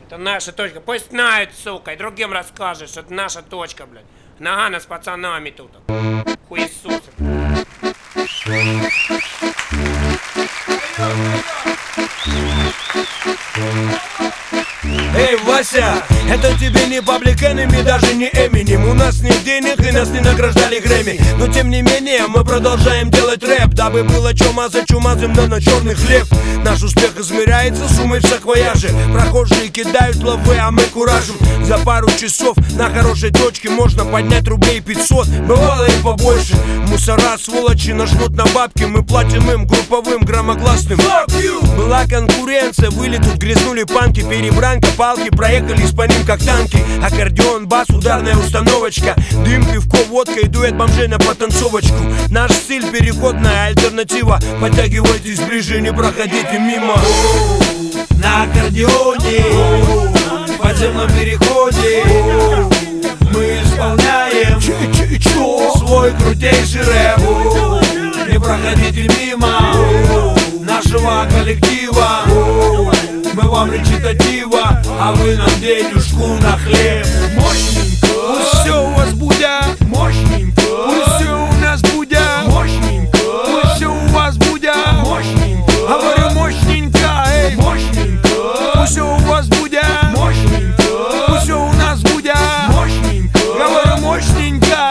Это наша точка. Пусть знают, сука, и другим расскажешь, что это наша точка, блядь. Нагано с пацанами тут. Хуесосы. Эй, Вася, это тебе не Public Enemy, даже не Eminem. У нас нет денег и нас не награждали Грэмми. Но тем не менее мы продолжаем делать рэп, дабы было чё мазать чумазым, да на черный хлеб. Наш успех измеряется суммой в саквояже. Прохожие кидают лавы, а мы куражим. За пару часов на хорошей точке можно поднять рублей 500, бывало и побольше. Мусора, сволочи, нажмут на бабки, мы платим им групповым громогласным. Была конкуренция, выли тут грязнули панки, перебранка, палки, проехались по ним как танки. Аккордеон, бас, ударная установочка, дым, пивко, водка и дуэт бомжей на потанцовочку. Наш стиль переходная альтернатива, подтягивайтесь ближе, не проходите мимо. На аккордеоне, в подземном переходе мы исполняем свой крутейший рэп. Не проходите мимо нашего коллектива. Мы вам речитатива, а вы нам денежку на хлеб. Мощненько, пусть все у вас будет. Мощненько, пусть все у нас будет. Мощненько, пусть все у вас будет. Мощненько, говорю мощненько, эй. Мощненько, пусть все у вас будет. Мощненько, пусть все у нас будет. Мощненько, говорю мощненько.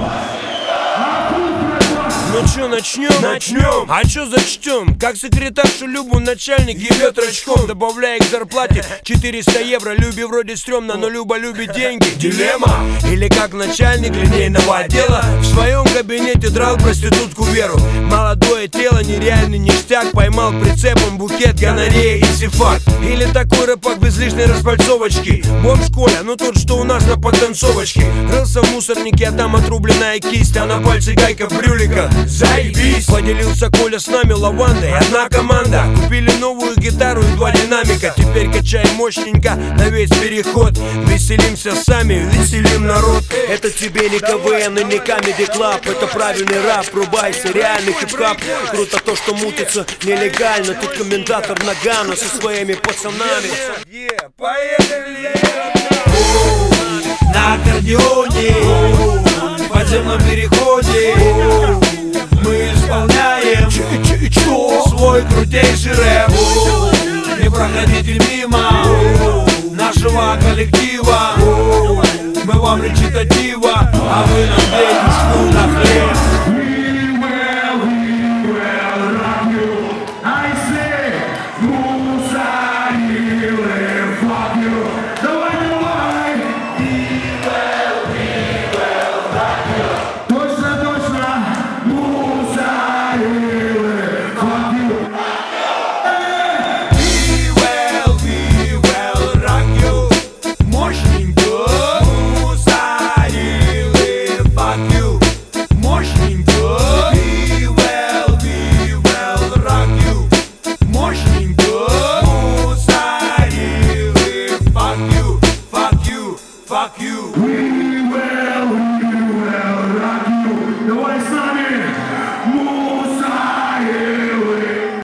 Ну чё, начнем? Начнем. А чё зачтем? Как секретаршу Любу начальник ебет рачком, добавляя к зарплате 400 евро. Любе вроде стрёмно, но Люба любит деньги. Дилемма. Или как начальник линейного отдела в своем кабинете драл проститутку Веру. Молодое тело, нереальный ништяк, поймал прицепом букет гонореи и сифак. Или такой рэпак без лишней распальцовочки. Бомж Коля, ну тот, что у нас на потанцовочке. Рылся в мусорнике, а там отрубленная кисть, а на пальце гайка в брюликах. Заебись! Поделился Коля с нами лавандой, одна команда. Купили новую гитару и 2 динамика. Теперь качаем мощненько на весь переход. Веселимся сами, веселим народ. Это тебе не КВН и не Comedy Club. Это правильный рэп, врубайся, реальный хип-хап. Круто то, что мутится нелегально. Тут комментатор Нагано со своими пацанами. Поехали! На аккордеоне, в подземном переходе мы исполняем свой крутейший рэп. Не проходите мимо нашего коллектива. Мы вам речитатива, а вы нам денежку на хлеб.